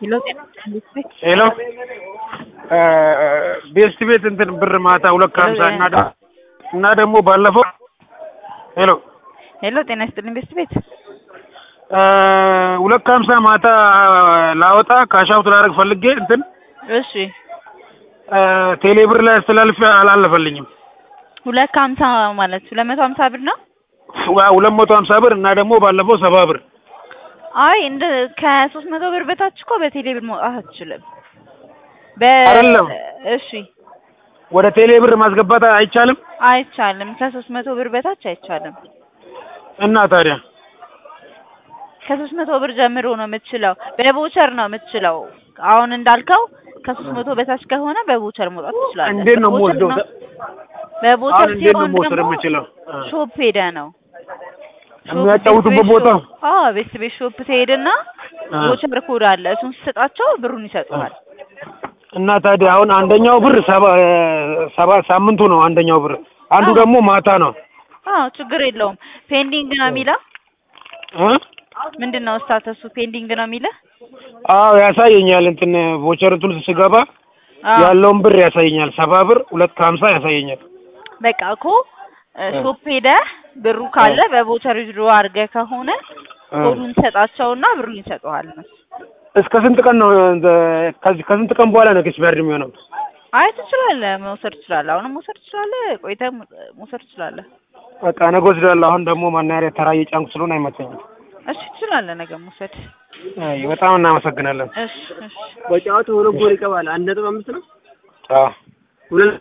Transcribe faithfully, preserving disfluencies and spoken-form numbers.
ሄሎ ሄሎ ቤስት ቤት እንትን ብር ማታ ሁለት ከሀምሳ እና እና ደግሞ ባለፈው ሄሎ ሄሎ ጤና ይስጥልኝ ቤስት ቤት ሁለት ከሀምሳ ማታ ላወጣ ካሻውት ላደርግ ፈልጌ እንትን እሺ ቴሌ ብር ላይ አስተላልፌ አላለፈልኝም። ሁለት ከሀምሳ ማለት ሁለት መቶ ሀምሳ ብር ነው። ሁለት መቶ ሀምሳ ብር እና ደግሞ ባለፈው ሰባ ብር። አይ እንደ ከሶስት መቶ ብር በታች እኮ በቴሌ ብር መውጣት አትችልም። በ አይደለም እሺ ወደ ቴሌ ብር ማስገባት አይቻልም? አይቻልም። ከሶስት መቶ ብር በታች አይቻልም። እና ታዲያ ከሶስት መቶ ብር ጀምሮ ነው የምትችለው። በቮቸር ነው የምትችለው። አሁን እንዳልከው ከሶስት መቶ በታች ከሆነ በቮቸር መውጣት ትችላለህ። እንዴት ነው የምወስደው? በቮቸር ሲሆን መውሰድ የምችለው ሾፕ ሄደህ ነው የሚያጫውቱበት ቦታ? አዎ ቤስት ቤት ሾፕ ትሄድና ቮቸር ኮድ አለ። እሱን ስትሰጣቸው ብሩን ይሰጡሃል። እና ታዲያ አሁን አንደኛው ብር ሰባ ሰባ ሳምንቱ ነው አንደኛው ብር፣ አንዱ ደግሞ ማታ ነው። አዎ ችግር የለውም። ፔንዲንግ ነው የሚለው እ ምንድነው ስታተሱ? ፔንዲንግ ነው የሚለው? አዎ ያሳየኛል። እንትን ቮቸር እንትን ስገባ ያለውን ብር ያሳየኛል። ሰባ ብር ሁለት ከሀምሳ ያሳየኛል። በቃ እኮ ሾፕ ሄደህ ብሩ ካለ በቮቸር ይዝሩ አድርገህ ከሆነ ኮዱን ሰጣቸውና ብሩን ይሰጡሃል። እስከ ስንት ቀን ነው ከዚህ ከስንት ቀን በኋላ ነው ኤክስፓየርድ የሚሆነው? አይ ትችላለህ፣ መውሰድ ትችላለህ። አሁንም መውሰድ ትችላለህ፣ ቆይተህ መውሰድ ትችላለህ። በቃ ነገ ወስዳለሁ። አሁን ደግሞ ማናኸሪያ ተራ እየጫንኩ ስለሆነ አይመቸኝም። እሺ ትችላለህ፣ ነገ መውሰድ። አይ በጣም እናመሰግናለን። እሺ እሺ በጫወቱ ሁለት ጎል ይቀባል። አንድ ነጥብ አምስት ነው። አዎ ሁለት